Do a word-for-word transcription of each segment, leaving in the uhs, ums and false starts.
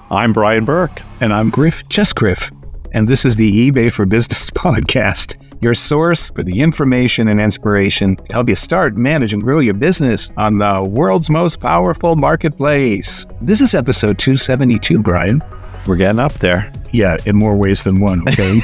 I'm Brian Burke. And I'm Griff, just Griff. And this is the eBay for Business podcast, your source for the information and inspiration to help you start, manage, and grow your business on the world's most powerful marketplace. This is episode two seventy-two, Brian. We're getting up there. Yeah, in more ways than one, okay?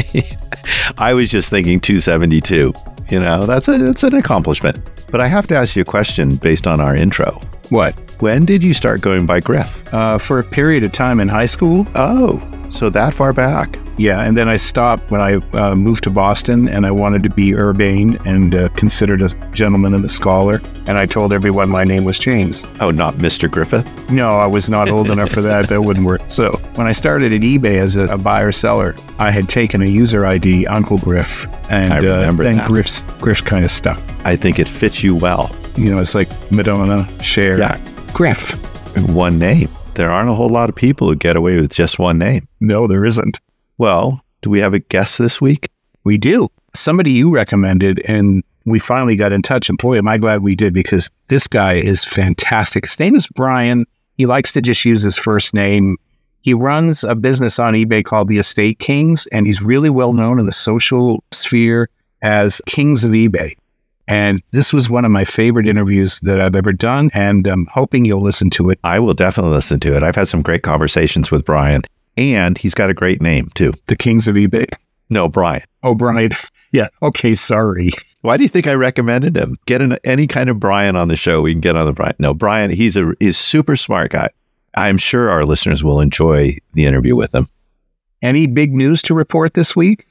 I was just thinking two seventy-two. You know, that's, a, that's an accomplishment. But I have to ask you a question based on our intro. What? When did you start going by Griff? Uh, for a period of time in high school. Oh, so that far back. Yeah, and then I stopped when I uh, moved to Boston, and I wanted to be urbane and uh, considered a gentleman and a scholar. And I told everyone my name was James. Oh, not Mister Griffith? No, I was not old enough for that. That wouldn't work. So when I started at eBay as a, a buyer-seller, I had taken a user I D, Uncle Griff, and I remember uh, then that. Griff's, Griff kind of stuck. I think it fits you well. You know, it's like Madonna, Cher, Yeah. Griff. One name. There aren't a whole lot of people who get away with just one name. No, there isn't. Well, do we have a guest this week? We do. Somebody you recommended, and we finally got in touch. And boy, am I glad we did, because this guy is fantastic. His name is Brian. He likes to just use his first name. He runs a business on eBay called The Estate Kings, and he's really well known in the social sphere as Kings of eBay. And this was one of my favorite interviews that I've ever done, and I'm hoping you'll listen to it. I will definitely listen to it. I've had some great conversations with Brian, and he's got a great name, too. The Kings of eBay. No, Brian. Oh, Brian. Yeah. Okay, sorry. Why do you think I recommended him? Get an, any kind of Brian on the show, we can get on the Brian. No, Brian, he's a he's super smart guy. I'm sure our listeners will enjoy the interview with him. Any big news to report this week?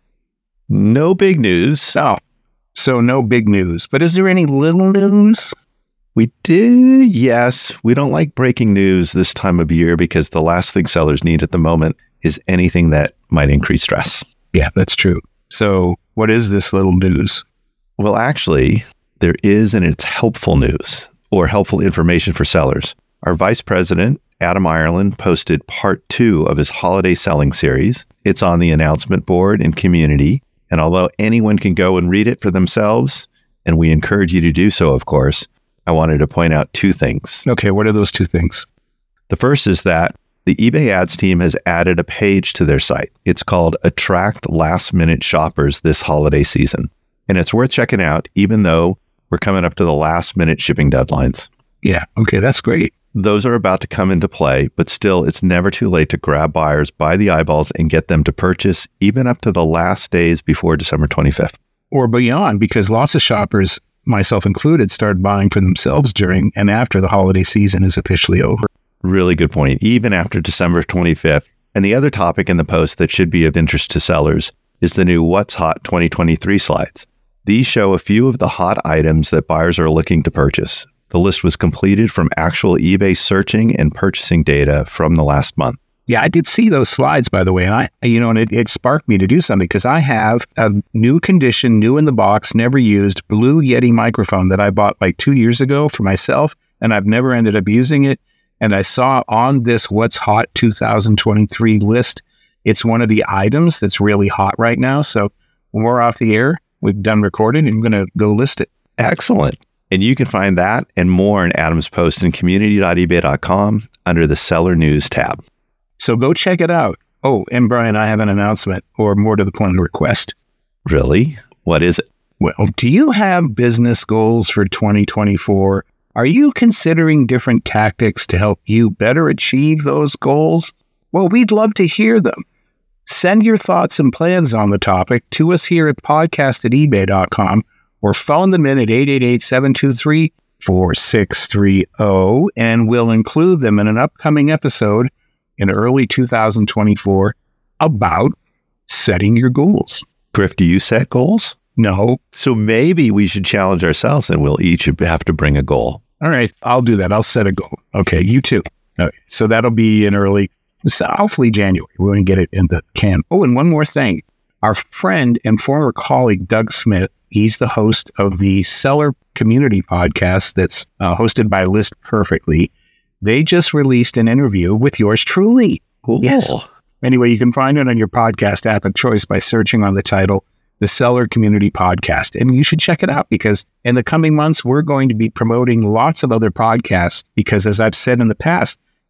No big news. Oh, so no big news. But is there any little news? We did, yes. We don't like breaking news this time of year because the last thing sellers need at the moment is anything that might increase stress. Yeah, that's true. So what is this little news? Well, actually, there is, and it's helpful news or helpful information for sellers. Our vice president, Adam Ireland, posted part two of his holiday selling series. It's on the announcement board and community. And although anyone can go and read it for themselves, and we encourage you to do so, of course, I wanted to point out two things. Okay, what are those two things? The first is that the eBay Ads team has added a page to their site. It's called Attract Last Minute Shoppers this holiday season. And it's worth checking out, even though we're coming up to the last minute shipping deadlines. Yeah, okay, that's great. Those are about to come into play, but still, it's never too late to grab buyers by the eyeballs and get them to purchase even up to the last days before December twenty-fifth. Or beyond, because lots of shoppers, myself included, start buying for themselves during and after the holiday season is officially over. Really good point. Even after December twenty-fifth. And the other topic in the post that should be of interest to sellers is the new What's Hot twenty twenty-three slides. These show a few of the hot items that buyers are looking to purchase. The list was completed from actual eBay searching and purchasing data from the last month. Yeah, I did see those slides, by the way, and I, you know, and it, it sparked me to do something because I have a new condition, new in the box, never used Blue Yeti microphone that I bought like two years ago for myself, and I've never ended up using it. And I saw on this What's Hot two thousand twenty-three list, it's one of the items that's really hot right now. So when we're off the air, we've done recording, and I'm going to go list it. Excellent. And you can find that and more in Adam's post in community dot ebay dot com under the Seller News tab. So go check it out. Oh, and Brian, I have an announcement, or more to the point, a request. Really? What is it? Well, do you have business goals for twenty twenty-four? Are you considering different tactics to help you better achieve those goals? Well, we'd love to hear them. Send your thoughts and plans on the topic to us here at podcast at ebay dot com or phone them in at eight eight eight, seven two three, four six three zero, and we'll include them in an upcoming episode in early two thousand twenty-four about setting your goals. Griff, do you set goals? No. So maybe we should challenge ourselves and we'll each have to bring a goal. All right, I'll do that. I'll set a goal. Okay, you too. Okay, so that'll be in early, so hopefully January. We're going to get it in the can. Oh, and one more thing. Our friend and former colleague, Doug Smith, he's the host of the Seller Community podcast that's uh, hosted by List Perfectly. They just released an interview with yours truly. Cool. Yes. Anyway, you can find it on your podcast app of choice by searching on the title, The Seller Community Podcast. And you should check it out because in the coming months, we're going to be promoting lots of other podcasts because, as I've said in the past,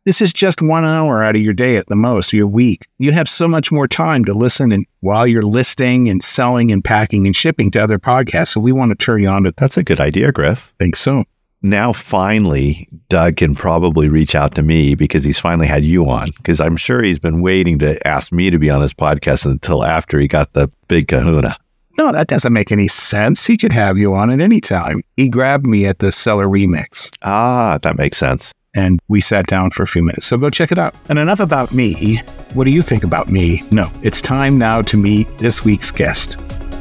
This is just one hour out of your day at the most, your week. You have so much more time to listen and while you're listing and selling and packing and shipping to other podcasts. So we want to turn you on to that. That's a good idea, Griff. Think so. Now, finally, Doug can probably reach out to me because he's finally had you on, because I'm sure he's been waiting to ask me to be on his podcast until after he got the big kahuna. No, that doesn't make any sense. He could have you on at any time. He grabbed me at the Seller Remix. Ah, that makes sense. And we sat down for a few minutes. So go check it out. And enough about me. What do you think about me? No, it's time now to meet this week's guest.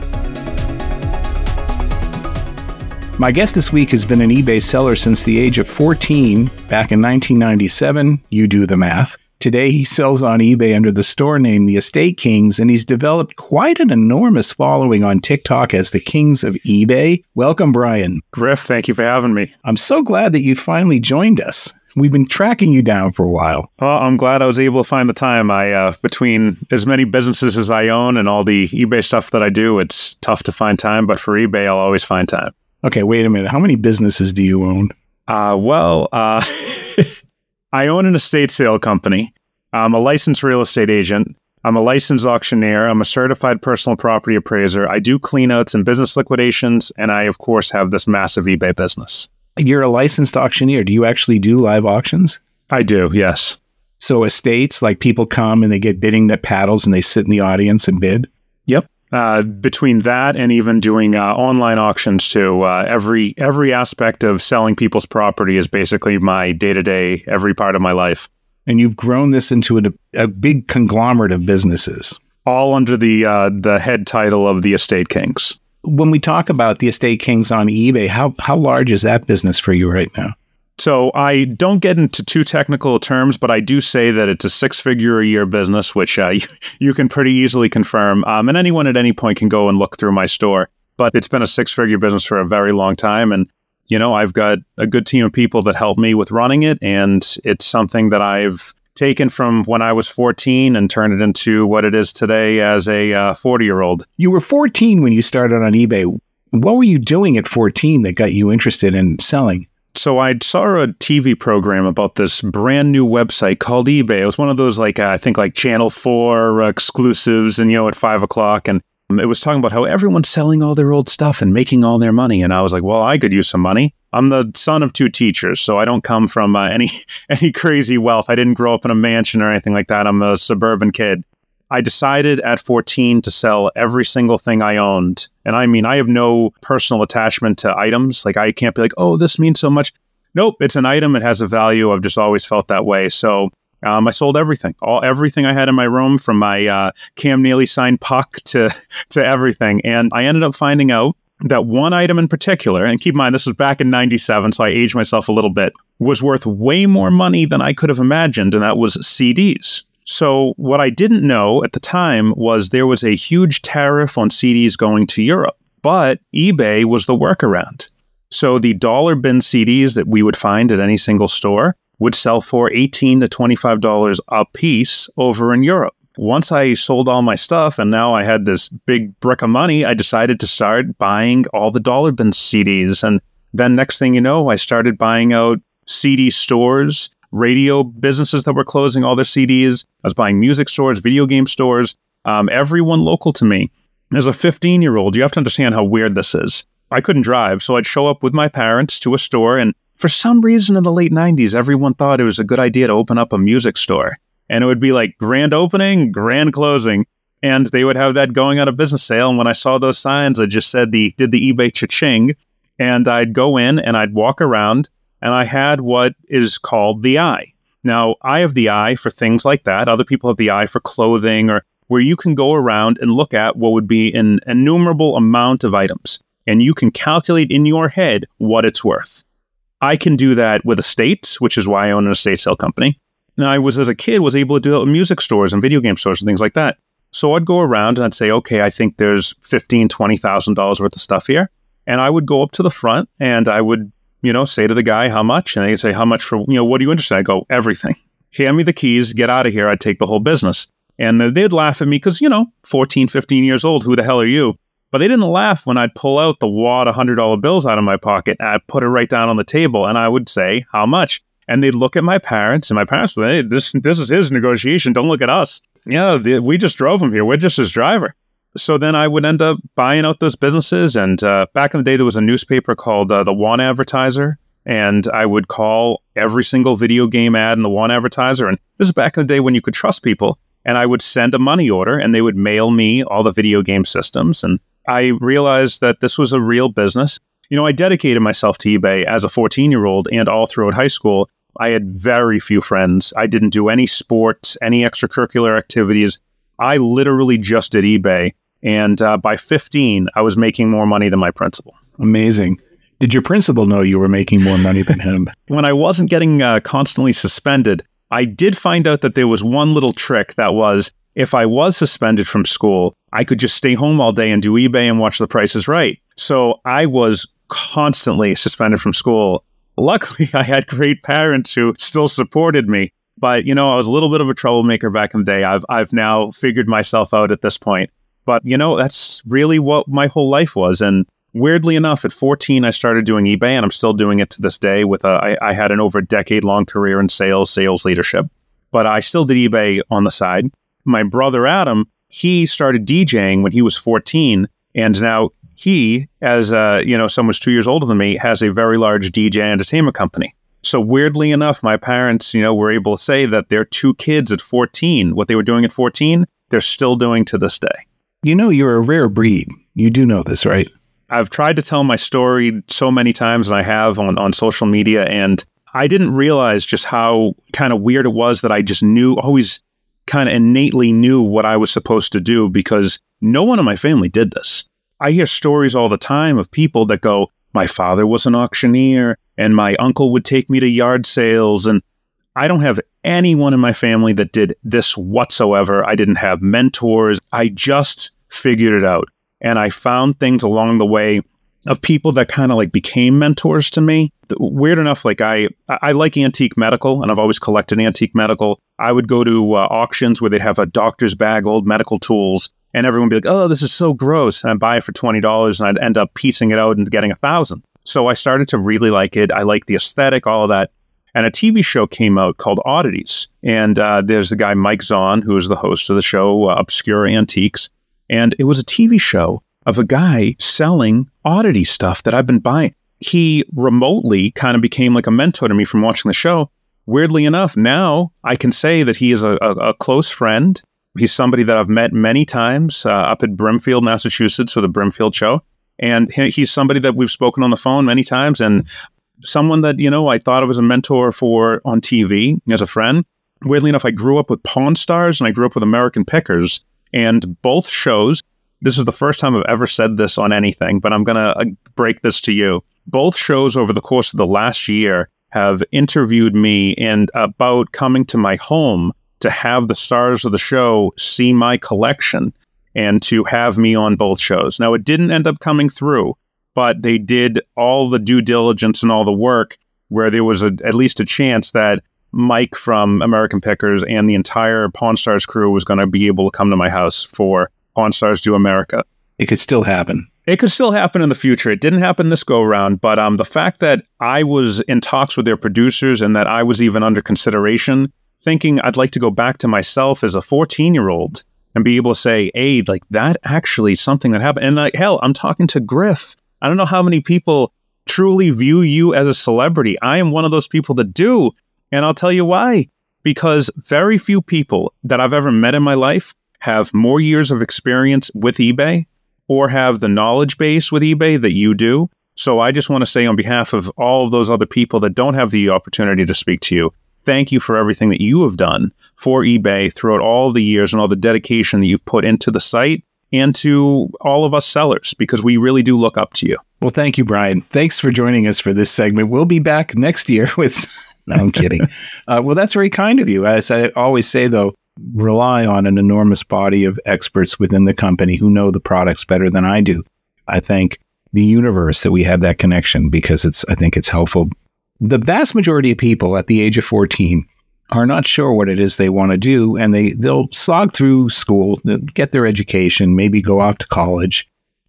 My guest this week has been an eBay seller since the age of fourteen, back in nineteen ninety-seven. You do the math. Today, he sells on eBay under the store name The Estate Kings, and he's developed quite an enormous following on TikTok as the Kings of eBay. Welcome, Brian. Griff, thank you for having me. I'm so glad that you finally joined us. We've been tracking you down for a while. Well, I'm glad I was able to find the time. I, uh, between as many businesses as I own and all the eBay stuff that I do, it's tough to find time, but for eBay, I'll always find time. Okay, wait a minute. How many businesses do you own? Uh, well, uh, I own an estate sale company. I'm a licensed real estate agent. I'm a licensed auctioneer. I'm a certified personal property appraiser. I do cleanouts and business liquidations. And I, of course, have this massive eBay business. You're a licensed auctioneer. Do you actually do live auctions? I do, yes. So estates, like people come and they get bidding net paddles and they sit in the audience and bid? Yep. Uh, between that and even doing uh, online auctions too, uh, every every aspect of selling people's property is basically my day-to-day, every part of my life. And you've grown this into a, a big conglomerate of businesses. All under the uh, the head title of the Estate Kings. When we talk about the Estate Kings on eBay, how how large is that business for you right now? So I don't get into too technical terms, but I do say that it's a six-figure-a-year business, which uh, you, you can pretty easily confirm. Um, and anyone at any point can go and look through my store. But it's been a six-figure business for a very long time. And, you know, I've got a good team of people that help me with running it. And it's something that I've taken from when I was fourteen and turned it into what it is today as a uh, forty-year-old. You were fourteen when you started on eBay. What were you doing at fourteen that got you interested in selling? So I saw a T V program about this brand new website called eBay. It was one of those, like, uh, I think like Channel four uh, exclusives, and, you know, at five o'clock. And it was talking about how everyone's selling all their old stuff and making all their money. And I was like, well, I could use some money. I'm the son of two teachers, so I don't come from uh, any any crazy wealth. I didn't grow up in a mansion or anything like that. I'm a suburban kid. I decided at fourteen to sell every single thing I owned. And I mean, I have no personal attachment to items. Like, I can't be like, oh, this means so much. Nope, it's an item. It has a value. I've just always felt that way. So um, I sold everything, all everything I had in my room, from my uh, Cam Neely signed puck to, to everything. And I ended up finding out that one item in particular, and keep in mind, this was back in ninety-seven, so I aged myself a little bit, was worth way more money than I could have imagined. And that was C Ds. So what I didn't know at the time was there was a huge tariff on C Ds going to Europe, but eBay was the workaround. So the dollar bin C Ds that we would find at any single store would sell for eighteen to twenty-five dollars a piece over in Europe. Once I sold all my stuff and now I had this big brick of money, I decided to start buying all the dollar bin C Ds. And then next thing you know, I started buying out C D stores, radio businesses that were closing all their C Ds. I was buying music stores, video game stores, um, everyone local to me. As a fifteen-year-old, you have to understand how weird this is. I couldn't drive, so I'd show up with my parents to a store, and for some reason in the late nineties, everyone thought it was a good idea to open up a music store. And it would be like grand opening, grand closing, and they would have that going on a business sale. And when I saw those signs, I just said the did the eBay cha-ching, and I'd go in and I'd walk around, and I had what is called the eye. Now, I have the eye for things like that. Other people have the eye for clothing, or where you can go around and look at what would be an innumerable amount of items, and you can calculate in your head what it's worth. I can do that with estates, which is why I own an estate sale company. Now, I was, as a kid, was able to do that with music stores and video game stores and things like that. So I'd go around and I'd say, okay, I think there's fifteen thousand dollars, twenty thousand dollars worth of stuff here. And I would go up to the front and I would, you know, say to the guy, how much? And they'd say, how much for, you know, what are you interested in? I go, everything. Hand me the keys, get out of here. I'd take the whole business. And they'd laugh at me because, you know, fourteen, fifteen years old, who the hell are you? But they didn't laugh when I'd pull out the wad of one hundred dollar bills out of my pocket and I'd put it right down on the table and I would say, how much? And they'd look at my parents, and my parents would, hey, this, this is his negotiation. Don't look at us. Yeah, the, we just drove him here. We're just his driver. So then I would end up buying out those businesses. And uh, back in the day, there was a newspaper called uh, The Want Advertiser. And I would call every single video game ad in The Want Advertiser. And this is back in the day when you could trust people. And I would send a money order, and they would mail me all the video game systems. And I realized that this was a real business. You know, I dedicated myself to eBay as a fourteen-year-old and all throughout high school. I had very few friends. I didn't do any sports, any extracurricular activities. I literally just did eBay. And uh, by fifteen, I was making more money than my principal. Amazing. Did your principal know you were making more money than him? When I wasn't getting uh, constantly suspended, I did find out that there was one little trick that was, if I was suspended from school, I could just stay home all day and do eBay and watch The Price is Right. So I was constantly suspended from school. Luckily, I had great parents who still supported me. But, you know, I was a little bit of a troublemaker back in the day. I've I've now figured myself out at this point. But, you know, that's really what my whole life was. And weirdly enough, at fourteen, I started doing eBay, and I'm still doing it to this day. With a, I, I had an over a decade-long career in sales, sales leadership. But I still did eBay on the side. My brother, Adam, he started DJing when he was fourteen. And now he, as uh, you know, someone who's two years older than me, has a very large D J entertainment company. So weirdly enough, my parents, you know, were able to say that their two kids at fourteen, what they were doing at fourteen, they're still doing to this day. You know, you're a rare breed. You do know this, right? I've tried to tell my story so many times, and I have on, on social media, and I didn't realize just how kind of weird it was that I just knew, always kind of innately knew what I was supposed to do, because no one in my family did this. I hear stories all the time of people that go, my father was an auctioneer, and my uncle would take me to yard sales, and I don't have anyone in my family that did this whatsoever. I didn't have mentors. I just figured it out. And I found things along the way of people that kind of like became mentors to me. Weird enough, like I, I like antique medical, and I've always collected antique medical. I would go to uh, auctions where they'd have a doctor's bag, old medical tools, and everyone would be like, oh, this is so gross. And I'd buy it for twenty dollars, and I'd end up piecing it out and getting a thousand. So I started to really like it. I like the aesthetic, all of that. And a T V show came out called Oddities. And uh, there's the guy, Mike Zahn, who is the host of the show, uh, Obscure Antiques. And it was a T V show of a guy selling oddity stuff that I've been buying. He remotely kind of became like a mentor to me from watching the show. Weirdly enough, now I can say that he is a, a, a close friend. He's somebody that I've met many times uh, up at Brimfield, Massachusetts, for the Brimfield show. And he, he's somebody that we've spoken on the phone many times, and someone that, you know, I thought of as a mentor for on T V as a friend. Weirdly enough, I grew up with Pawn Stars and I grew up with American Pickers, and both shows, this is the first time I've ever said this on anything, but I'm going to uh, break this to you. Both shows over the course of the last year have interviewed me and about coming to my home to have the stars of the show see my collection and to have me on both shows. Now, it didn't end up coming through, but they did all the due diligence and all the work where there was a, at least a chance that Mike from American Pickers and the entire Pawn Stars crew was going to be able to come to my house for Pawn Stars Do America. It could still happen. It could still happen in the future. It didn't happen this go around, but um, the fact that I was in talks with their producers and that I was even under consideration, thinking I'd like to go back to myself as a fourteen-year-old and be able to say, hey, like that actually something that happened. And like, hell, I'm talking to Griff. I don't know how many people truly view you as a celebrity. I am one of those people that do. And I'll tell you why. Because very few people that I've ever met in my life have more years of experience with eBay or have the knowledge base with eBay that you do. So I just want to say on behalf of all of those other people that don't have the opportunity to speak to you, thank you for everything that you have done for eBay throughout all the years and all the dedication that you've put into the site and to all of us sellers, because we really do look up to you. Well, thank you, Brian. Thanks for joining us for this segment. We'll be back next year with... No, I'm kidding. uh, well, that's very kind of you. As I always say, though, rely on an enormous body of experts within the company who know the products better than I do. I thank the universe that we have that connection because it's. I think it's helpful. The vast majority of people at the age of fourteen are not sure what it is they want to do, and they, they'll slog through school, get their education, maybe go off to college,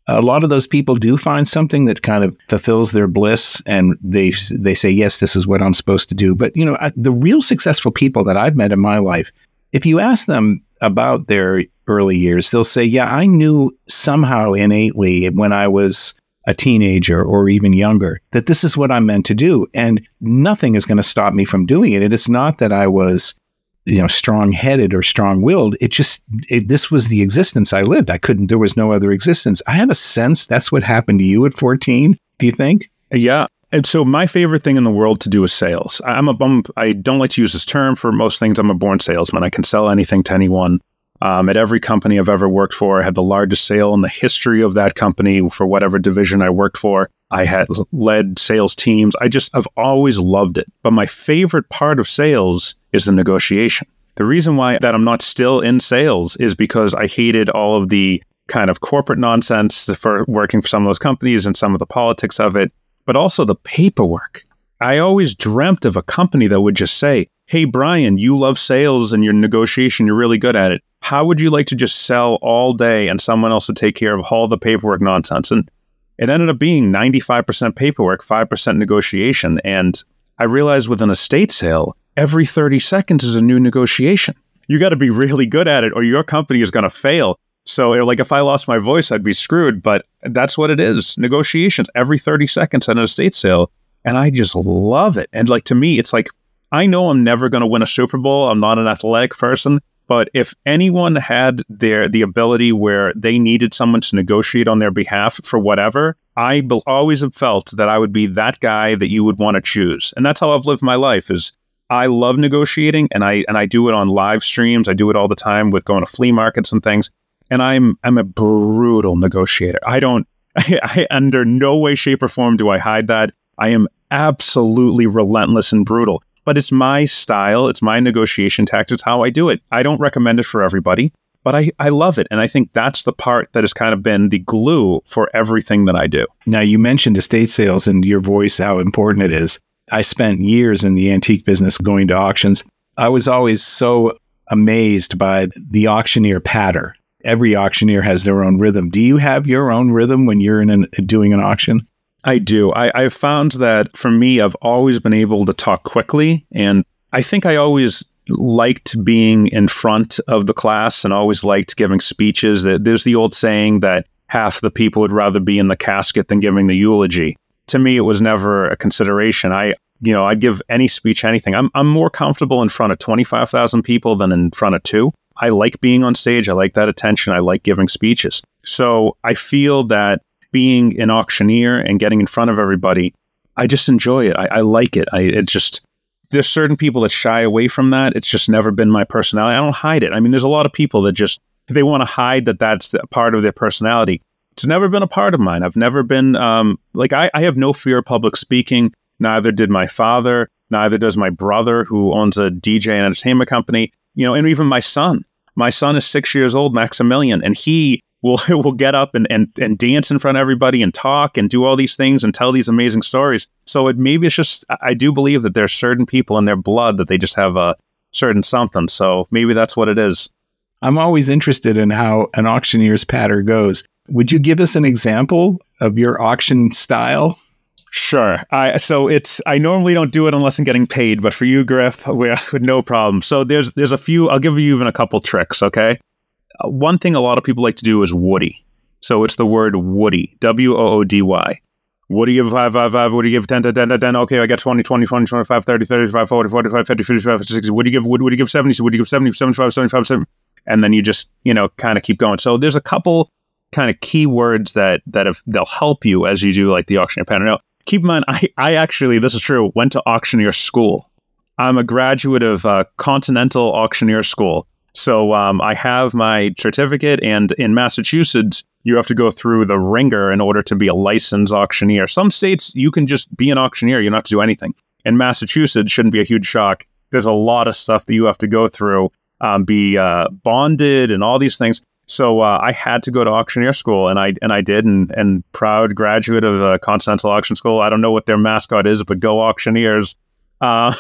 a lot of those people do find something that kind of fulfills their bliss, and they they say, yes, this is what I'm supposed to do. But, you know, I, the real successful people that I've met in my life, if you ask them about their early years, they'll say, yeah, I knew somehow innately when I was a teenager or even younger that this is what I'm meant to do. And nothing is going to stop me from doing it. And it's not that I was, you know, strong-headed or strong-willed. It just, it, this was the existence I lived. I couldn't, there was no other existence. I have a sense that's what happened to you at fourteen. Do you think? Yeah. And so my favorite thing in the world to do is sales. I'm a bum. I don't like to use this term for most things. I'm a born salesman. I can sell anything to anyone. Um, at every company I've ever worked for, I had the largest sale in the history of that company for whatever division I worked for. I had led sales teams. I just, I've always loved it. But my favorite part of sales is the negotiation. The reason why that I'm not still in sales is because I hated all of the kind of corporate nonsense for working for some of those companies and some of the politics of it, but also the paperwork. I always dreamt of a company that would just say, hey, Brian, you love sales and your negotiation, you're really good at it. How would you like to just sell all day and someone else would take care of all the paperwork nonsense? And it ended up being ninety-five percent paperwork, five percent negotiation. And I realized with an estate sale, every thirty seconds is a new negotiation. You got to be really good at it or your company is going to fail. So like if I lost my voice, I'd be screwed. But that's what it is. Negotiations every thirty seconds at an estate sale. And I just love it. And like to me, it's like, I know I'm never going to win a Super Bowl. I'm not an athletic person. But if anyone had their the ability where they needed someone to negotiate on their behalf for whatever, I be- always have felt that I would be that guy that you would want to choose. And that's how I've lived my life is I love negotiating and I and I do it on live streams. I do it all the time with going to flea markets and things. And I'm I'm a brutal negotiator. I don't I, I under no way, shape, or form do I hide that. I am absolutely relentless and brutal. But it's my style. It's my negotiation tactics, how I do it. I don't recommend it for everybody, but I, I love it. And I think that's the part that has kind of been the glue for everything that I do. Now, you mentioned estate sales and your voice, how important it is. I spent years in the antique business going to auctions. I was always so amazed by the auctioneer patter. Every auctioneer has their own rhythm. Do you have your own rhythm when you're in an, doing an auction? I do. I, I've found that for me, I've always been able to talk quickly. And I think I always liked being in front of the class and always liked giving speeches. There's the old saying that half the people would rather be in the casket than giving the eulogy. To me, it was never a consideration. I, you know, I'd give any speech, anything. I'm, I'm more comfortable in front of twenty-five thousand people than in front of two. I like being on stage. I like that attention. I like giving speeches. So I feel that being an auctioneer and getting in front of everybody, I just enjoy it. I, I like it. I it just there's certain people that shy away from that. It's just never been my personality. I don't hide it. I mean, there's a lot of people that just they want to hide that that's the, part of their personality. It's never been a part of mine. I've never been um, like I, I have no fear of public speaking. Neither did my father. Neither does my brother, who owns a D J and entertainment company. You know, and even my son. My son is six years old, Maximilian, and he will will get up and, and and dance in front of everybody and talk and do all these things and tell these amazing stories. So it maybe it's just, I do believe that there's certain people in their blood that they just have a certain something. So maybe that's what it is. I'm always interested in how an auctioneer's patter goes. Would you give us an example of your auction style? Sure. I, so it's, I normally don't do it unless I'm getting paid, but for you, Griff, we no problem. So there's, there's a few, I'll give you even a couple tricks. Okay. Uh, one thing a lot of people like to do is Woody. So it's the word Woody, W O O D Y. What do you give five, five, five? What do you give ten, ten, ten, ten? Okay, I got twenty, twenty, twenty, twenty-five, thirty, thirty-five, forty, forty-five, fifty, fifty-five, sixty. What do you give? What do you give seventy? What do you give seventy, seventy-five, seventy-five, seventy? And then you just, you know, kind of keep going. So there's a couple kind of key words that, that have, they'll help you as you do like the auctioneer pattern. Now, keep in mind, I, I actually, this is true, went to auctioneer school. I'm a graduate of uh, Continental Auctioneer School. So um, I have my certificate, and in Massachusetts, you have to go through the ringer in order to be a licensed auctioneer. Some states, you can just be an auctioneer. You don't have to do anything. In Massachusetts, shouldn't be a huge shock. There's a lot of stuff that you have to go through, um, be uh, bonded and all these things. So uh, I had to go to auctioneer school, and I and I did, and, and proud graduate of uh, Continental Auction School. I don't know what their mascot is, but go Auctioneers. Uh,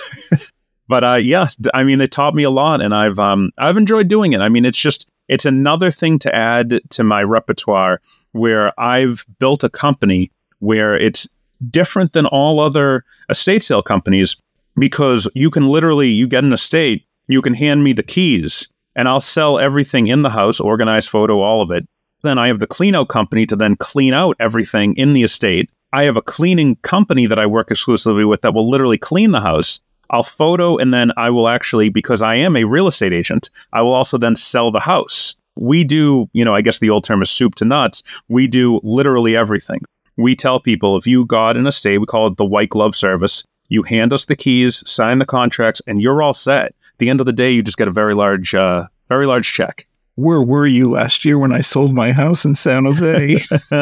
but uh, yeah, I mean, they taught me a lot, and I've um, I've enjoyed doing it. I mean, it's just it's another thing to add to my repertoire where I've built a company where it's different than all other estate sale companies, because you can literally, you get an estate, you can hand me the keys and I'll sell everything in the house, organized photo, all of it. Then I have the clean out company to then clean out everything in the estate. I have a cleaning company that I work exclusively with that will literally clean the house. I'll photo, and then I will actually, because I am a real estate agent, I will also then sell the house. We do, you know, I guess the old term is soup to nuts. We do literally everything. We tell people, if you got an estate, we call it the white glove service. You hand us the keys, sign the contracts, and you're all set. At the end of the day, you just get a very large, uh, very large check. Where were you last year when I sold my house in San Jose?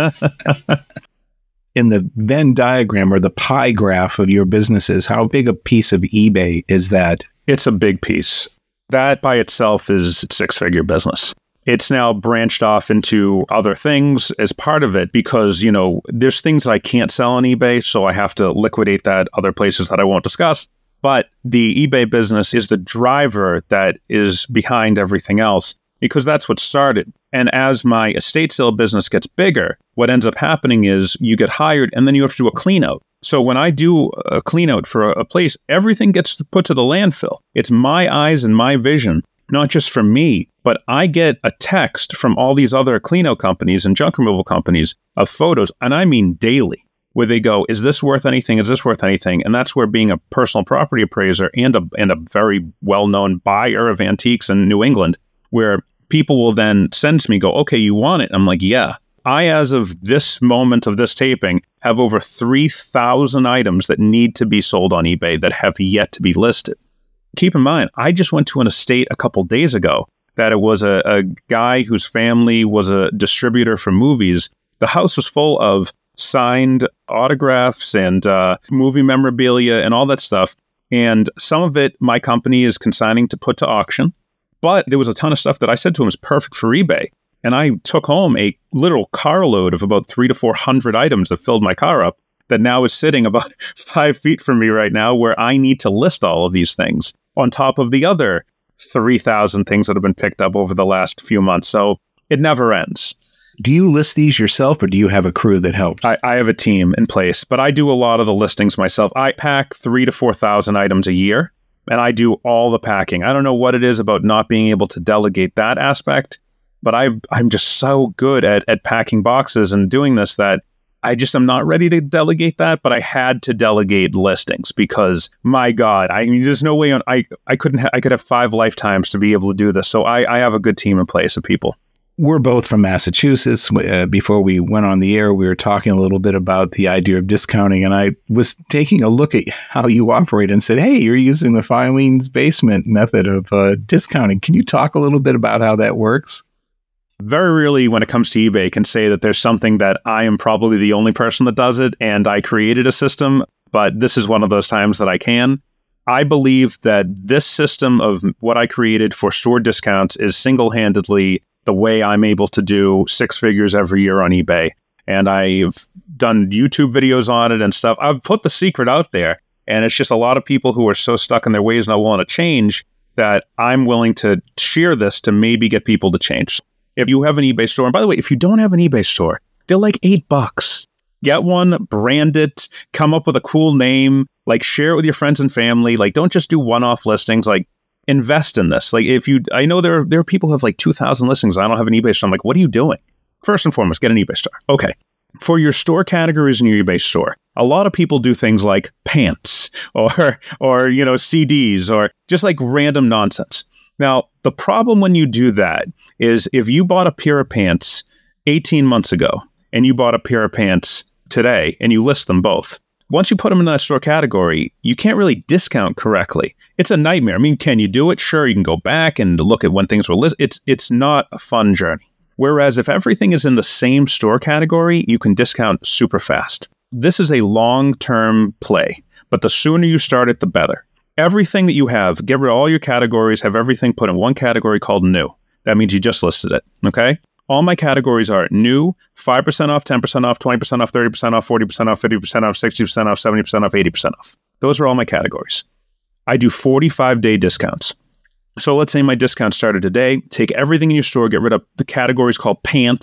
In the Venn diagram or the pie graph of your businesses, how big a piece of eBay is that? It's a big piece. That by itself is a six-figure business. It's now branched off into other things as part of it because, you know, there's things that I can't sell on eBay, so I have to liquidate that other places that I won't discuss. But the eBay business is the driver that is behind everything else, because that's what started. And as my estate sale business gets bigger, what ends up happening is you get hired and then you have to do a clean out. So when I do a clean out for a place, everything gets put to the landfill. It's my eyes and my vision, not just for me, but I get a text from all these other clean out companies and junk removal companies of photos, and I mean daily, where they go, is this worth anything? Is this worth anything? And that's where being a personal property appraiser and a, and a very well-known buyer of antiques in New England, where people will then send to me, go, okay, you want it? I'm like, yeah. I, as of this moment of this taping, have over three thousand items that need to be sold on eBay that have yet to be listed. Keep in mind, I just went to an estate a couple days ago that it was a, a guy whose family was a distributor for movies. The house was full of signed autographs and uh, movie memorabilia and all that stuff. And some of it, my company is consigning to put to auction. But there was a ton of stuff that I said to him is perfect for eBay. And I took home a literal carload of about three to four hundred items that filled my car up that now is sitting about five feet from me right now, where I need to list all of these things on top of the other three thousand things that have been picked up over the last few months. So it never ends. Do you list these yourself, or do you have a crew that helps? I, I have a team in place, but I do a lot of the listings myself. I pack three to four thousand items a year, and I do all the packing. I don't know what it is about not being able to delegate that aspect, but I've, I'm just so good at, at packing boxes and doing this that I just am not ready to delegate that, but I had to delegate listings because, my God, I mean, there's no way on, I, I couldn't, ha- I could have five lifetimes to be able to do this. So I, I have a good team in place of people. We're both from Massachusetts. Uh, before we went on the air, we were talking a little bit about the idea of discounting, and I was taking a look at how you operate and said, hey, you're using the Filene's Basement method of uh, discounting. Can you talk a little bit about how that works? Very rarely when it comes to eBay can say that there's something that I am probably the only person that does it and I created a system, but this is one of those times that I can. I believe that this system of what I created for store discounts is single-handedly the way I'm able to do six figures every year on eBay. And I've done YouTube videos on it and stuff. I've put the secret out there, and it's just a lot of people who are so stuck in their ways and not willing to change that I'm willing to share this to maybe get people to change. If you have an eBay store, and by the way, if you don't have an eBay store, they're like eight bucks. Get one, brand it, come up with a cool name, like share it with your friends and family. Like, don't just do one-off listings. Like, invest in this. Like, if you, I know there are, there are people who have like two thousand listings. I don't have an eBay store. I'm like, what are you doing? First and foremost, get an eBay store. Okay. For your store categories in your eBay store, a lot of people do things like pants or, or, you know, C Ds or just like random nonsense. Now, the problem when you do that is if you bought a pair of pants eighteen months ago and you bought a pair of pants today and you list them both, once you put them in that store category, you can't really discount correctly. It's a nightmare. I mean, can you do it? Sure, you can go back and look at when things were listed. It's, it's not a fun journey. Whereas if everything is in the same store category, you can discount super fast. This is a long-term play, but the sooner you start it, the better. Everything that you have, get rid of all your categories, have everything put in one category called new. That means you just listed it, okay? All my categories are new, five percent off, ten percent off, twenty percent off, thirty percent off, forty percent off, fifty percent off, sixty percent off, seventy percent off, eighty percent off. Those are all my categories. I do forty-five day discounts. So let's say my discount started today. Take everything in your store, get rid of the categories called pants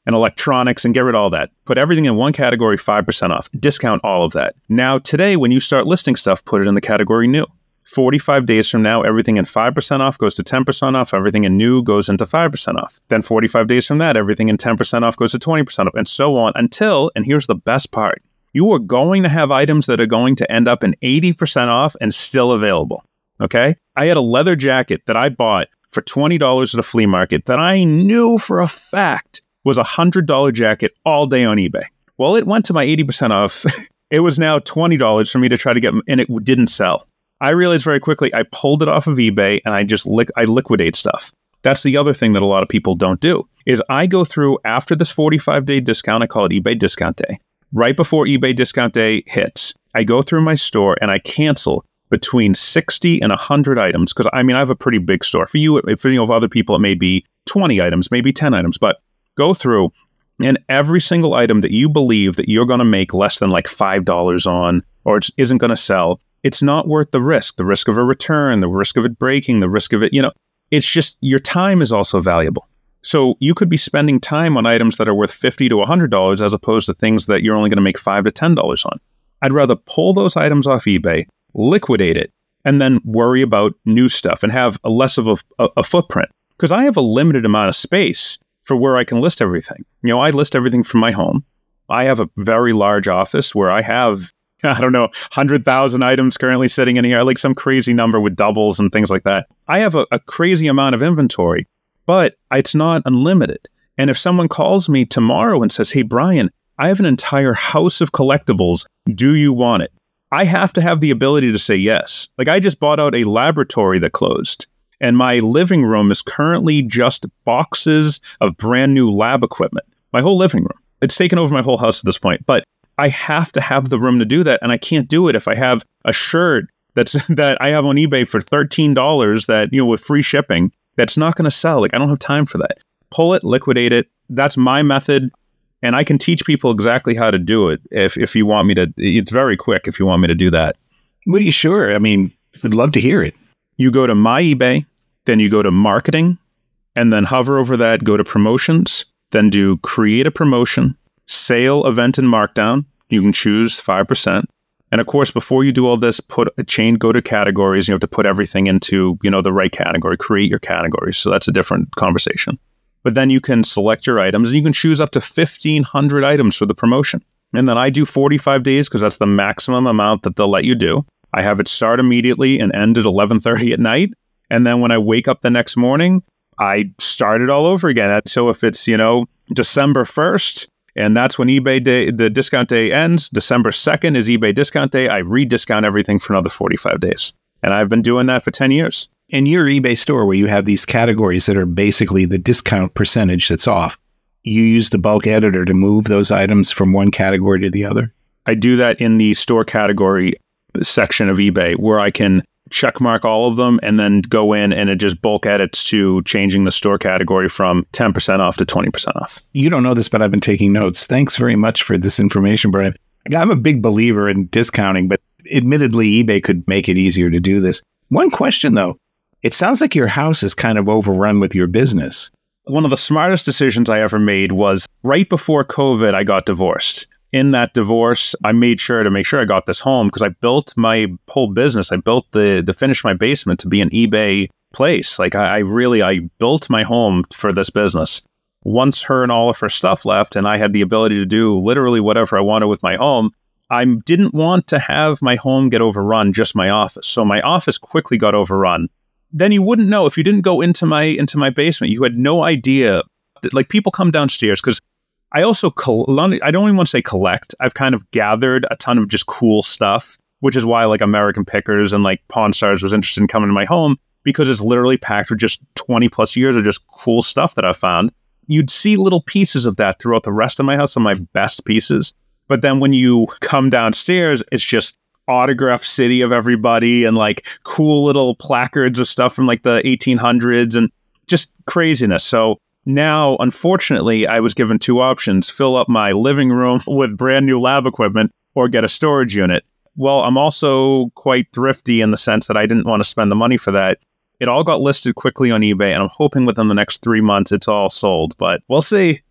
and electronics and get rid of all that. Put everything in one category, five percent off. Discount all of that. Now, today, when you start listing stuff, put it in the category new. forty-five days from now, everything in five percent off goes to ten percent off. Everything in new goes into five percent off. Then forty-five days from that, everything in ten percent off goes to twenty percent off, and so on until, and here's the best part, you are going to have items that are going to end up in eighty percent off and still available. Okay? I had a leather jacket that I bought for twenty dollars at a flea market that I knew for a fact was a one hundred dollars jacket all day on eBay. Well, it went to my eighty percent off. It was now twenty dollars for me to try to get, and it didn't sell. I realized very quickly I pulled it off of eBay and I just li- I liquidate stuff. That's the other thing that a lot of people don't do, is I go through after this forty-five day discount, I call it eBay discount day. Right before eBay discount day hits, I go through my store and I cancel between sixty and one hundred items. Because I mean, I have a pretty big store. For you, for you know, other people, it may be twenty items, maybe ten items, but go through and every single item that you believe that you're going to make less than like five dollars on, or it isn't going to sell, it's not worth the risk, the risk of a return, the risk of it breaking, the risk of it, you know, it's just your time is also valuable. So you could be spending time on items that are worth fifty to one hundred dollars as opposed to things that you're only going to make five to ten dollars on. I'd rather pull those items off eBay, liquidate it, and then worry about new stuff and have a less of a, a, a footprint. Because I have a limited amount of space for where I can list everything. You know, I list everything from my home. I have a very large office where I have, I don't know, one hundred thousand items currently sitting in here, like some crazy number with doubles and things like that. I have a, a crazy amount of inventory, but it's not unlimited. And if someone calls me tomorrow and says, hey, Brian, I have an entire house of collectibles. Do you want it? I have to have the ability to say yes. Like I just bought out a laboratory that closed. And my living room is currently just boxes of brand new lab equipment. My whole living room. It's taken over my whole house at this point. But I have to have the room to do that. And I can't do it if I have a shirt that's that I have on eBay for thirteen dollars that, you know, with free shipping, that's not going to sell. Like I don't have time for that. Pull it, liquidate it. That's my method. And I can teach people exactly how to do it if, if you want me to. It's very quick if you want me to do that. Well, you sure? I mean, I'd love to hear it. You go to My eBay. Then you go to marketing, and then hover over that, go to promotions, then do create a promotion, sale, event, and markdown. You can choose five percent. And of course, before you do all this, put a chain, go to categories. You have to put everything into, you know, the right category, create your categories. So that's a different conversation. But then you can select your items and you can choose up to fifteen hundred items for the promotion. And then I do forty-five days because that's the maximum amount that they'll let you do. I have it start immediately and end at eleven thirty at night. And then when I wake up the next morning, I start it all over again. So if it's, you know, December first, and that's when eBay day, the discount day ends, December second is eBay discount day, I re-discount everything for another forty-five days. And I've been doing that for ten years. In your eBay store where you have these categories that are basically the discount percentage that's off, you use the bulk editor to move those items from one category to the other? I do that in the store category section of eBay where I can check mark all of them and then go in and it just bulk edits to changing the store category from ten percent off to twenty percent off. You don't know this, but I've been taking notes. Thanks very much for this information, Brian. I'm a big believer in discounting, but admittedly, eBay could make it easier to do this. One question, though. It sounds like your house is kind of overrun with your business. One of the smartest decisions I ever made was right before COVID, I got divorced. In that divorce, I made sure to make sure I got this home because I built my whole business. I built the, the finished my basement to be an eBay place. Like I, I really, I built my home for this business. Once her and all of her stuff left and I had the ability to do literally whatever I wanted with my home, I didn't want to have my home get overrun, just my office. So my office quickly got overrun. Then you wouldn't know if you didn't go into my into my basement. You had no idea that, like, people come downstairs because I also, I don't even want to say collect. I've kind of gathered a ton of just cool stuff, which is why like American Pickers and like Pawn Stars was interested in coming to my home because it's literally packed with just twenty plus years of just cool stuff that I found. You'd see little pieces of that throughout the rest of my house, some of my best pieces. But then when you come downstairs, it's just autograph city of everybody and like cool little placards of stuff from like the eighteen hundreds and just craziness. So now, unfortunately, I was given two options: fill up my living room with brand new lab equipment or get a storage unit. Well, I'm also quite thrifty in the sense that I didn't want to spend the money for that. It all got listed quickly on eBay, and I'm hoping within the next three months it's all sold, but we'll see.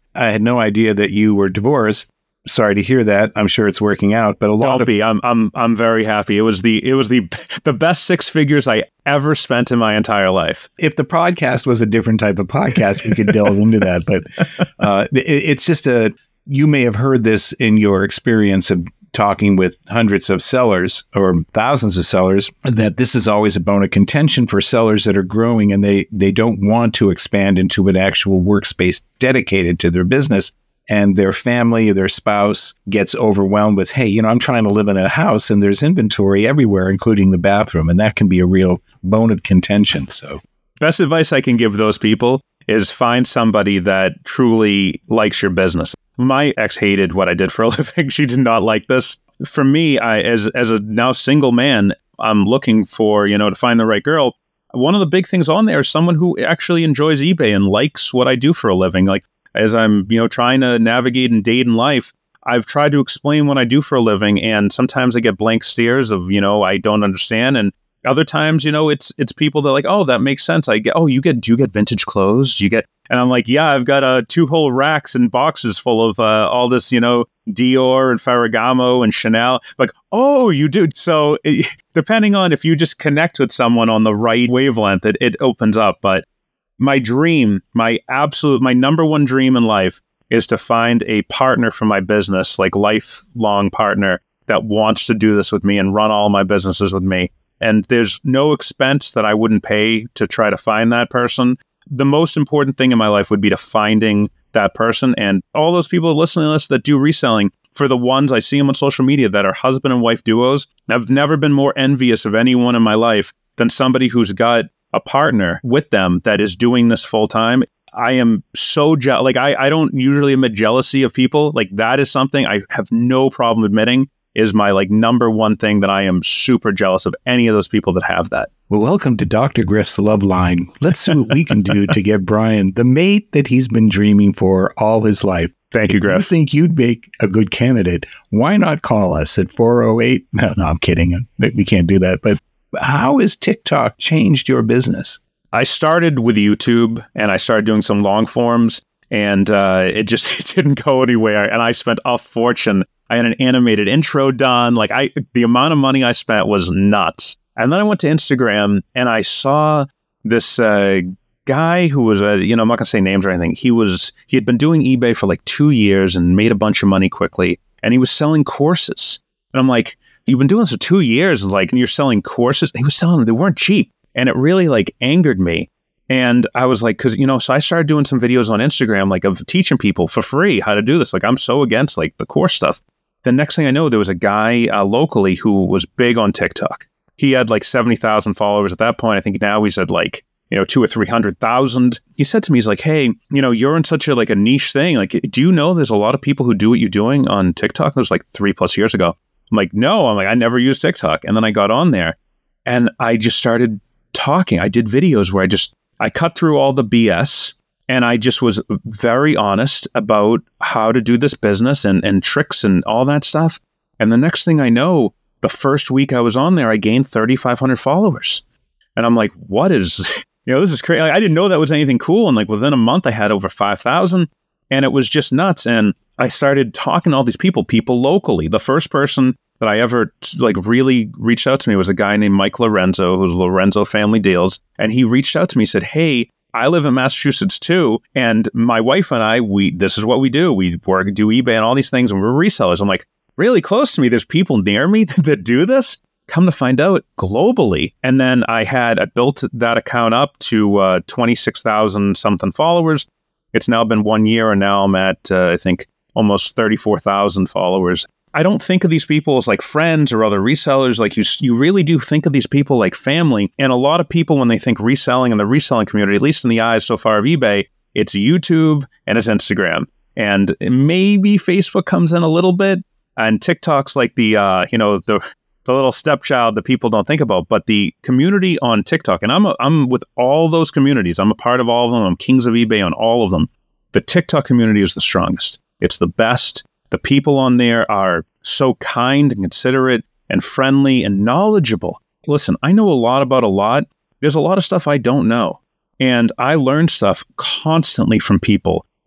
I had no idea that you were divorced. Sorry to hear that. I'm sure it's working out, but a lot Don't of be. I'm I'm I'm very happy. It was the it was the the best six figures I ever spent in my entire life. If the podcast was a different type of podcast, we could delve into that. But uh, it, it's just a. You may have heard this in your experience of talking with hundreds of sellers or thousands of sellers, that this is always a bone of contention for sellers that are growing and they they don't want to expand into an actual workspace dedicated to their business. And their family or their spouse gets overwhelmed with, hey, you know, I'm trying to live in a house and there's inventory everywhere, including the bathroom. And that can be a real bone of contention. So best advice I can give those people is find somebody that truly likes your business. My ex hated what I did for a living. She did not like this. For me, I, as as a now single man, I'm looking for, you know, to find the right girl. One of the big things on there is someone who actually enjoys eBay and likes what I do for a living. Like, as I'm, you know, trying to navigate and date in life, I've tried to explain what I do for a living, and sometimes I get blank stares of, you know, I don't understand, and other times, you know, it's it's people that are like, oh, that makes sense. I get, oh, you get, do you get vintage clothes? Do you get, and I'm like, yeah, I've got uh, two whole racks and boxes full of uh, all this, you know, Dior and Ferragamo and Chanel. Like, oh, you do. So it, depending on if you just connect with someone on the right wavelength, it, it opens up. But my dream, my absolute, my number one dream in life is to find a partner for my business, like lifelong partner that wants to do this with me and run all my businesses with me. And there's no expense that I wouldn't pay to try to find that person. The most important thing in my life would be to finding that person. And all those people listening to this that do reselling, for the ones I see them on social media that are husband and wife duos, I've never been more envious of anyone in my life than somebody who's got a partner with them that is doing this full time. I am so jealous. Like, I, I don't usually admit jealousy of people. Like, that is something I have no problem admitting is my like number one thing that I am super jealous of any of those people that have that. Well, welcome to Doctor Griff's Love Line. Let's see what we can do to get Brian the mate that he's been dreaming for all his life. Thank you, Griff. If you think you'd make a good candidate, why not call us at four oh eight? No, no, I'm kidding. We can't do that. But how has TikTok changed your business? I started with YouTube and I started doing some long forms, and uh, it just it didn't go anywhere. And I spent a fortune. I had an animated intro done. Like, I, the amount of money I spent was nuts. And then I went to Instagram and I saw this uh, guy who was, a, you know, I'm not gonna say names or anything. He was, he had been doing eBay for like two years and made a bunch of money quickly. And he was selling courses. And I'm like, you've been doing this for two years, and like, and you're selling courses. And he was selling them. They weren't cheap. And it really like angered me. And I was like, because, you know, so I started doing some videos on Instagram, like of teaching people for free how to do this. Like, I'm so against like the course stuff. The next thing I know, there was a guy uh, locally who was big on TikTok. He had like seventy thousand followers at that point. I think now he's at like, you know, two or three hundred thousand. He said to me, he's like, hey, you know, you're in such a like a niche thing. Like, do you know there's a lot of people who do what you're doing on TikTok? That was like three plus years ago. I'm like, no, I'm like, I never used TikTok. And then I got on there and I just started talking. I did videos where I just, I cut through all the B S. And I just was very honest about how to do this business and, and tricks and all that stuff. And the next thing I know, the first week I was on there, I gained thirty-five hundred followers. And I'm like, what is, you know, this is crazy. Like, I didn't know that was anything cool. And like within a month, I had over five thousand. And it was just nuts. And I started talking to all these people, people locally. The first person that I ever like really reached out to me was a guy named Mike Lorenzo, who's Lorenzo Family Deals. And he reached out to me, said, hey, I live in Massachusetts too, and my wife and I, we this is what we do. We work, do eBay and all these things, and we're resellers. I'm like, really close to me, there's people near me that do this? Come to find out, globally. And then I had, I built that account up to uh, twenty-six thousand something followers. It's now been one year, and now I'm at, uh, I think, almost thirty-four thousand followers. I don't think of these people as like friends or other resellers. Like you, you really do think of these people like family. And a lot of people, when they think reselling and the reselling community, at least in the eyes so far of eBay, it's YouTube and it's Instagram. And maybe Facebook comes in a little bit, and TikTok's like the, uh, you know, the the little stepchild that people don't think about. But the community on TikTok, and I'm a, I'm with all those communities. I'm a part of all of them. I'm Kings of eBay on all of them. The TikTok community is the strongest. It's the best. The people on there are so kind and considerate and friendly and knowledgeable. Listen, I know a lot about a lot. There's a lot of stuff I don't know. And I learn stuff constantly from people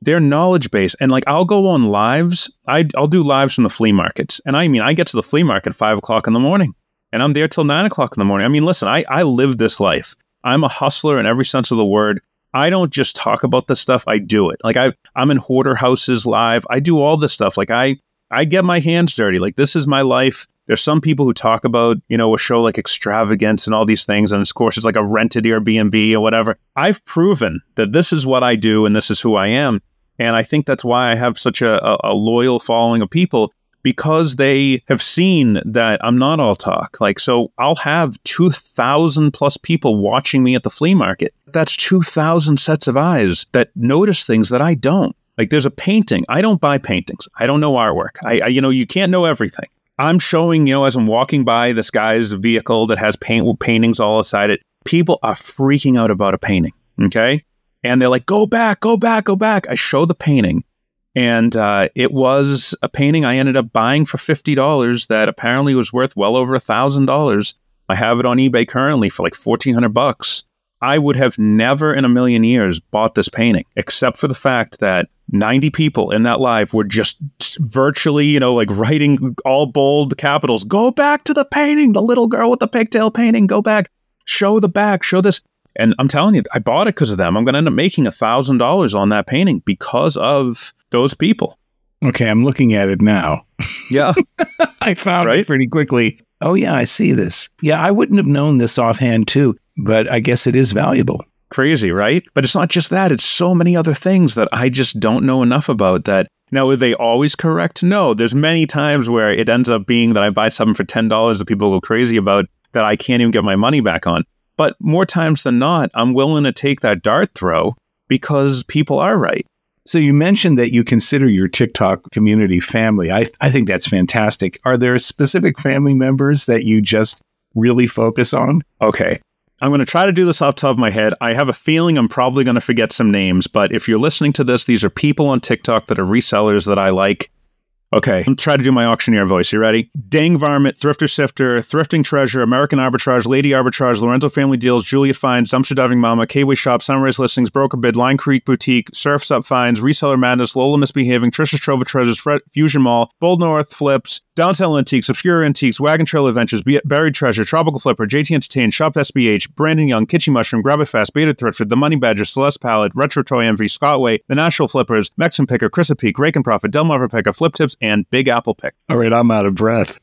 They're knowledge based. And like, I'll go on lives. I, I'll do lives from the flea markets. And I mean, I get to the flea market at five o'clock in the morning and I'm there till nine o'clock in the morning. I mean, listen, I, I live this life. I'm a hustler in every sense of the word. I don't just talk about this stuff. I do it. Like I, I'm in hoarder houses live. I do all this stuff. Like I, I get my hands dirty. Like this is my life. There's some people who talk about, you know, a show like Extravagance and all these things. And of course, it's like a rented Airbnb or whatever. I've proven that this is what I do and this is who I am. And I think that's why I have such a, a, a loyal following of people, because they have seen that I'm not all talk. Like, so I'll have two thousand plus people watching me at the flea market. That's two thousand sets of eyes that notice things that I don't. Like there's a painting. I don't buy paintings. I don't know artwork. I, I you know, you can't know everything. I'm showing, you know, as I'm walking by this guy's vehicle that has paint paintings all inside it, people are freaking out about a painting. Okay. And they're like, go back, go back, go back. I show the painting. And uh, it was a painting I ended up buying for fifty dollars that apparently was worth well over one thousand dollars. I have it on eBay currently for like fourteen hundred bucks. I would have never in a million years bought this painting, except for the fact that ninety people in that live were just virtually, you know, like writing all bold capitals, go back to the painting, the little girl with the pigtail painting, go back, show the back, show this. And I'm telling you, I bought it because of them. I'm going to end up making one thousand dollars on that painting because of those people. Okay, I'm looking at it now. Yeah. I found right? it pretty quickly. Oh, yeah, I see this. Yeah, I wouldn't have known this offhand, too, but I guess it is valuable. Crazy, right? But it's not just that. It's so many other things that I just don't know enough about that. Now, are they always correct? No. There's many times where it ends up being that I buy something for ten dollars that people go crazy about that I can't even get my money back on. But more times than not, I'm willing to take that dart throw because people are right. So you mentioned that you consider your TikTok community family. I I think that's fantastic. Are there specific family members that you just really focus on? Okay. I'm going to try to do this off the top of my head. I have a feeling I'm probably going to forget some names, but if you're listening to this, these are people on TikTok that are resellers that I like. Okay, I'm trying to do my auctioneer voice. You ready? Dang Varmint, Thrifter Sifter, Thrifting Treasure, American Arbitrage, Lady Arbitrage, Lorenzo Family Deals, Juliet Finds, Dumpster Diving Mama, K-Way Shop, Sunrise Listings, Broker Bid, Line Creek Boutique, Surf's Up Finds, Reseller Madness, Lola Misbehaving, Trisha's Trova Treasures, Fred, Fusion Mall, Bold North Flips, Downtown Antiques, Obscure Antiques, Wagon Trail Adventures, Be- Buried Treasure, Tropical Flipper, J T Entertain, Shop S B H, Brandon Young, Kitschy Mushroom, Grab It Fast, Beta Thrifted, The Money Badger, Celeste Palette, Retro Toy Envy, Scotway, The Nashville Flippers, Mexican Picker, Chris Peak, Rake and Profit, Delmarva Picker, Flip Tips, and Big Apple Pick. All right, I'm out of breath.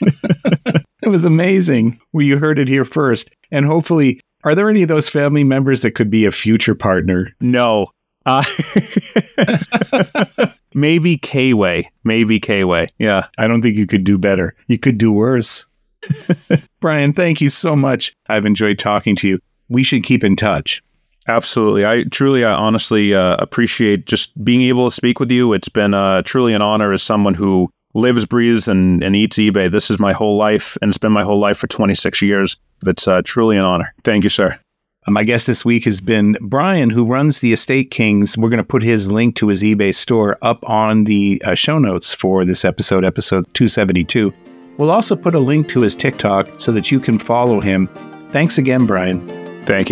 It was amazing. Well, you heard it here first. And hopefully, are there any of those family members that could be a future partner? No. Uh, maybe K-Way. Maybe K-Way. Yeah. I don't think you could do better. You could do worse. Brian, thank you so much. I've enjoyed talking to you. We should keep in touch. Absolutely. I truly, I honestly uh, appreciate just being able to speak with you. It's been uh, truly an honor as someone who lives, breathes, and, and eats eBay. This is my whole life, and it's been my whole life for twenty-six years. It's uh, truly an honor. Thank you, sir. My guest this week has been Brian, who runs the Estate Kings. We're going to put his link to his eBay store up on the uh, show notes for this episode, episode two seventy-two. We'll also put a link to his TikTok so that you can follow him. Thanks again, Brian. Thank you.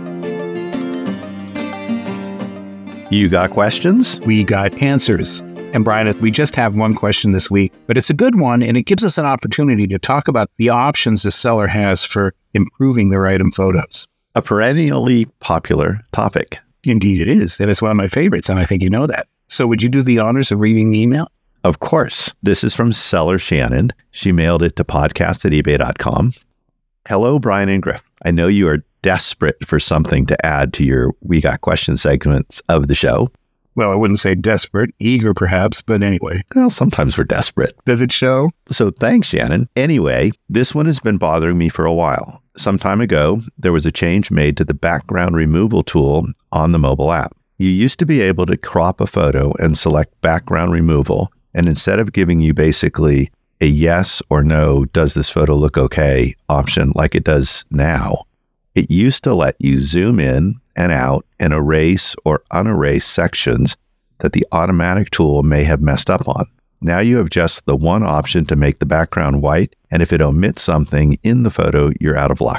You got questions? We got answers. And Brian, we just have one question this week, but it's a good one, and it gives us an opportunity to talk about the options the seller has for improving their item photos. A perennially popular topic. Indeed it is, and it's one of my favorites, and I think you know that. So would you do the honors of reading the email? Of course. This is from Seller Shannon. She mailed it to podcast at ebay dot com. Hello, Brian and Griff. I know you are desperate for something to add to your We Got Questions segments of the show. Well, I wouldn't say desperate, eager perhaps, but anyway. Well, sometimes we're desperate. Does it show? So thanks, Shannon. Anyway, this one has been bothering me for a while. Some time ago, there was a change made to the background removal tool on the mobile app. You used to be able to crop a photo and select background removal, and instead of giving you basically a yes or no, does this photo look okay option like it does now, it used to let you zoom in and out and erase or unerase sections that the automatic tool may have messed up on. Now you have just the one option to make the background white, and if it omits something in the photo, you're out of luck.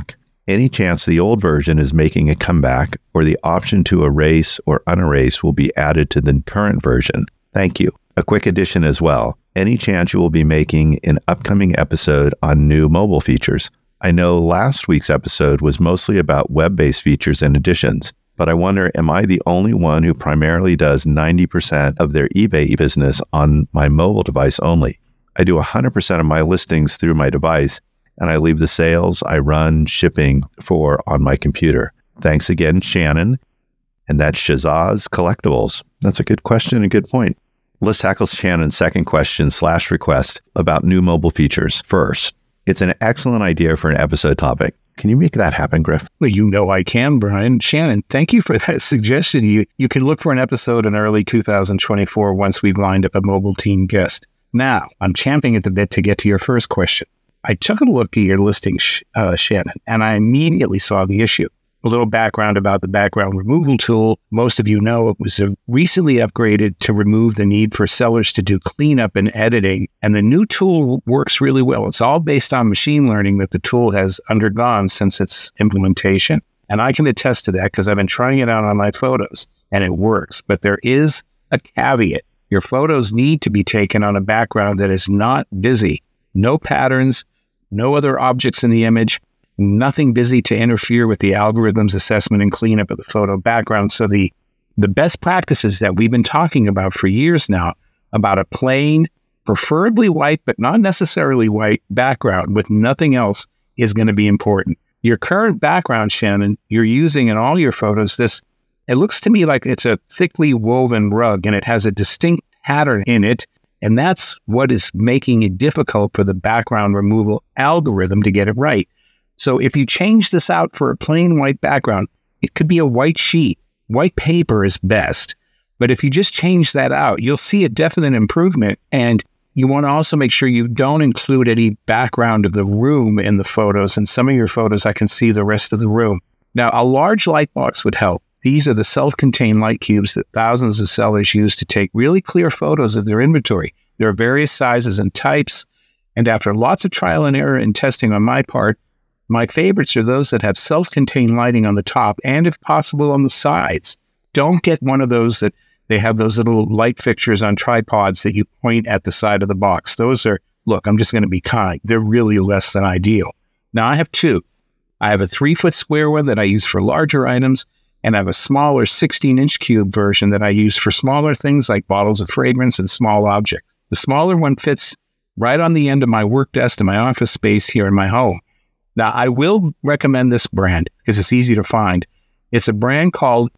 Any chance the old version is making a comeback or the option to erase or unerase will be added to the current version? Thank you. A quick addition as well. Any chance you will be making an upcoming episode on new mobile features? I know last week's episode was mostly about web-based features and additions, but I wonder, am I the only one who primarily does ninety percent of their eBay business on my mobile device only? I do one hundred percent of my listings through my device, and I leave the sales I run shipping for on my computer. Thanks again, Shannon. And that's Shazaz Collectibles. That's a good question and a good point. Let's tackle Shannon's second question slash request about new mobile features first. It's an excellent idea for an episode topic. Can you make that happen, Griff? Well, you know I can, Brian. Shannon, thank you for that suggestion. You you can look for an episode in early two thousand twenty-four once we've lined up a mobile team guest. Now, I'm champing at the bit to get to your first question. I took a look at your listing, uh, Shannon, and I immediately saw the issue. A little background about the background removal tool. Most of you know it was recently upgraded to remove the need for sellers to do cleanup and editing, and the new tool works really well. It's all based on machine learning that the tool has undergone since its implementation, and I can attest to that because I've been trying it out on my photos, and it works. But there is a caveat. Your photos need to be taken on a background that is not busy. No patterns, no other objects in the image, nothing busy to interfere with the algorithm's assessment and cleanup of the photo background. So the, the best practices that we've been talking about for years now, about a plain, preferably white, but not necessarily white background with nothing else, is going to be important. Your current background, Shannon, you're using in all your photos, this, it looks to me like it's a thickly woven rug and it has a distinct pattern in it. And that's what is making it difficult for the background removal algorithm to get it right. So if you change this out for a plain white background, it could be a white sheet. White paper is best. But if you just change that out, you'll see a definite improvement. And you want to also make sure you don't include any background of the room in the photos. In some of your photos, I can see the rest of the room. Now, a large light box would help. These are the self-contained light cubes that thousands of sellers use to take really clear photos of their inventory. There are various sizes and types. And after lots of trial and error and testing on my part, my favorites are those that have self-contained lighting on the top and, if possible, on the sides. Don't get one of those that they have those little light fixtures on tripods that you point at the side of the box. Those are, look, I'm just going to be kind. They're really less than ideal. Now, I have two. I have a three-foot square one that I use for larger items, and I have a smaller sixteen-inch cube version that I use for smaller things like bottles of fragrance and small objects. The smaller one fits right on the end of my work desk in my office space here in my home. Now, I will recommend this brand because it's easy to find. It's a brand called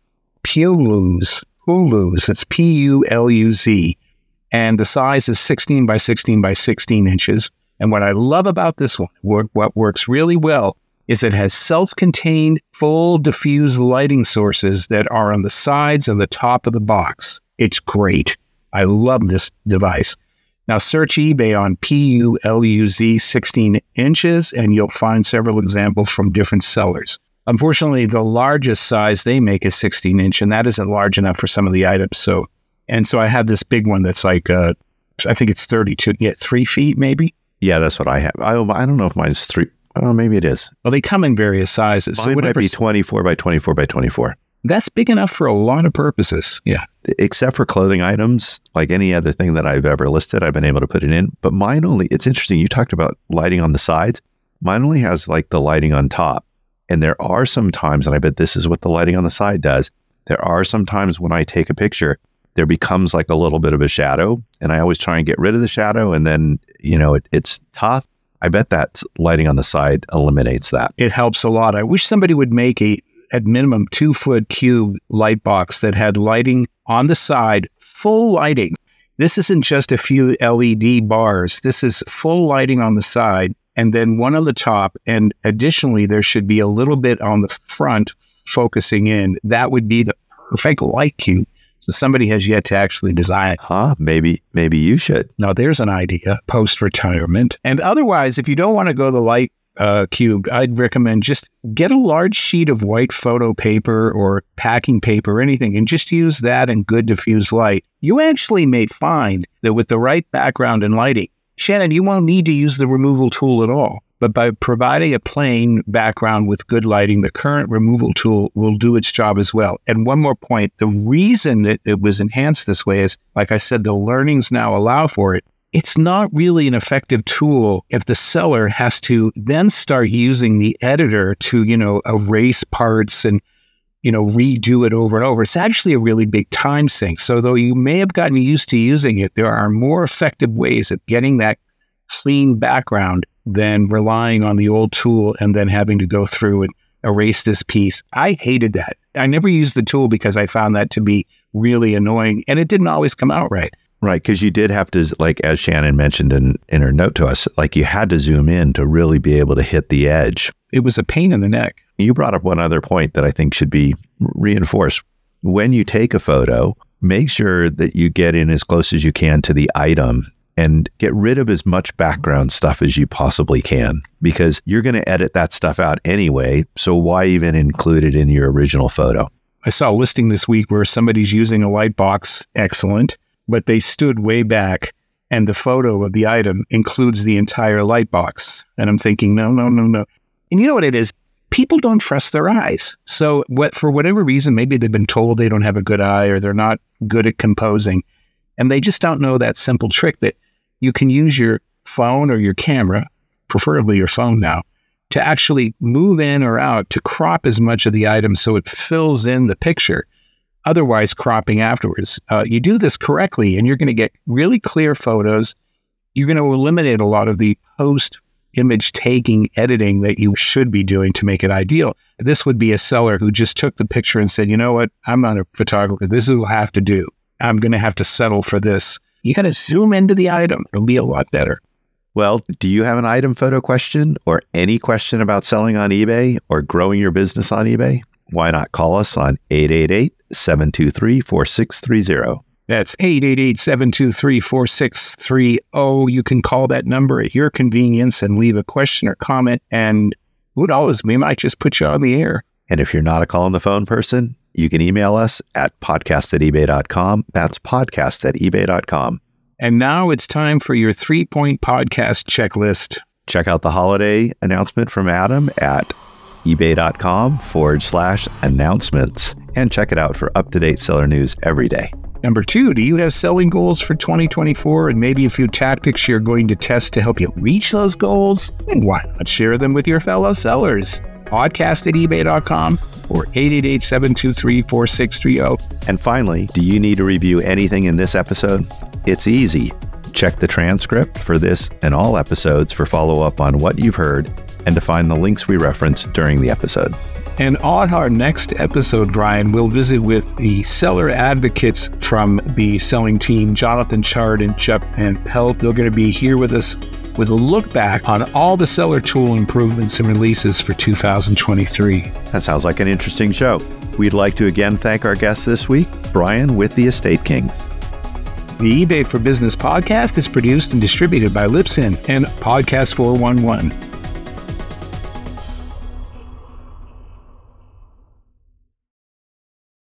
Puluz. Puluz. It's P U L U Z. And the size is sixteen by sixteen by sixteen inches. And what I love about this one, what works really well, is it has self-contained, full diffuse lighting sources that are on the sides and the top of the box. It's great. I love this device. Now, search eBay on P U L U Z sixteen inches, and you'll find several examples from different sellers. Unfortunately, the largest size they make is sixteen inch, and that isn't large enough for some of the items. So, and so I have this big one that's like, uh, I think it's thirty-two, yeah, three feet maybe. Yeah, that's what I have. I, I don't know if mine's three. I don't know, maybe it is. Well, they come in various sizes. Mine so might be twenty-four by twenty-four by twenty-four. That's big enough for a lot of purposes. Yeah. Except for clothing items, like any other thing that I've ever listed, I've been able to put it in. But mine only, it's interesting. You talked about lighting on the sides. Mine only has like the lighting on top. And there are some times, and I bet this is what the lighting on the side does. There are some times when I take a picture, there becomes like a little bit of a shadow. And I always try and get rid of the shadow. And then, you know, it, it's tough. I bet that lighting on the side eliminates that. It helps a lot. I wish somebody would make a, at minimum, two-foot cube light box that had lighting on the side, full lighting. This isn't just a few L E D bars. This is full lighting on the side and then one on the top. And additionally, there should be a little bit on the front focusing in. That would be the perfect light cube. So somebody has yet to actually design it. Huh? Maybe, maybe you should. Now, there's an idea post-retirement. And otherwise, if you don't want to go the light uh, cube, I'd recommend just get a large sheet of white photo paper or packing paper or anything, and just use that in good diffuse light. You actually may find that with the right background and lighting, Shannon, you won't need to use the removal tool at all. But by providing a plain background with good lighting, the current removal tool will do its job as well. And one more point, the reason that it was enhanced this way is, like I said, the learnings now allow for it. It's not really an effective tool if the seller has to then start using the editor to, you know, erase parts and, you know, redo it over and over. It's actually a really big time sink. So though you may have gotten used to using it, there are more effective ways of getting that clean background than relying on the old tool and then having to go through and erase this piece. I hated that. I never used the tool because I found that to be really annoying, and it didn't always come out right. Right, because you did have to, like, as Shannon mentioned in, in her note to us, like you had to zoom in to really be able to hit the edge. It was a pain in the neck. You brought up one other point that I think should be reinforced. When you take a photo, make sure that you get in as close as you can to the item and get rid of as much background stuff as you possibly can, because you're going to edit that stuff out anyway. So why even include it in your original photo? I saw a listing this week where somebody's using a light box. Excellent. But they stood way back and the photo of the item includes the entire light box. And I'm thinking, no, no, no, no. And you know what it is? People don't trust their eyes. So what, for whatever reason, maybe they've been told they don't have a good eye or they're not good at composing. And they just don't know that simple trick that you can use your phone or your camera, preferably your phone now, to actually move in or out to crop as much of the item so it fills in the picture, otherwise cropping afterwards. Uh, you do this correctly and you're going to get really clear photos. You're going to eliminate a lot of the post-image taking editing that you should be doing to make it ideal. This would be a seller who just took the picture and said, you know what, I'm not a photographer. This will have to do. I'm going to have to settle for this. You got to zoom into the item. It'll be a lot better. Well, do you have an item photo question or any question about selling on eBay or growing your business on eBay? Why not call us on eight eight eight, seven two three, four six three zero. That's eight eight eight, seven two three, four six three zero. You can call that number at your convenience and leave a question or comment. And who knows, we might just put you on the air. And if you're not a call on the phone person, you can email us at podcast at ebay dot com. That's podcast at ebay dot com. And now it's time for your three-point podcast checklist. Check out the holiday announcement from Adam at ebay.com forward slash announcements. And check it out for up-to-date seller news every day. Number two, do you have selling goals for twenty twenty-four and maybe a few tactics you're going to test to help you reach those goals? Why not share them with your fellow sellers? Podcast at ebay dot com or eight eight eight, seven two three, four six three zero. And finally, do you need to review anything in this episode? It's easy. Check the transcript for this and all episodes for follow-up on what you've heard and to find the links we referenced during the episode. And on our next episode, Brian, we'll visit with the seller advocates from the selling team, Jonathan Chard and Jeff and Pelt. They're going to be here with us with a look back on all the seller tool improvements and releases for two thousand twenty-three. That sounds like an interesting show. We'd like to again thank our guest this week, Brian with the Estate Kings. The eBay for Business podcast is produced and distributed by Libsyn and Podcast four one one.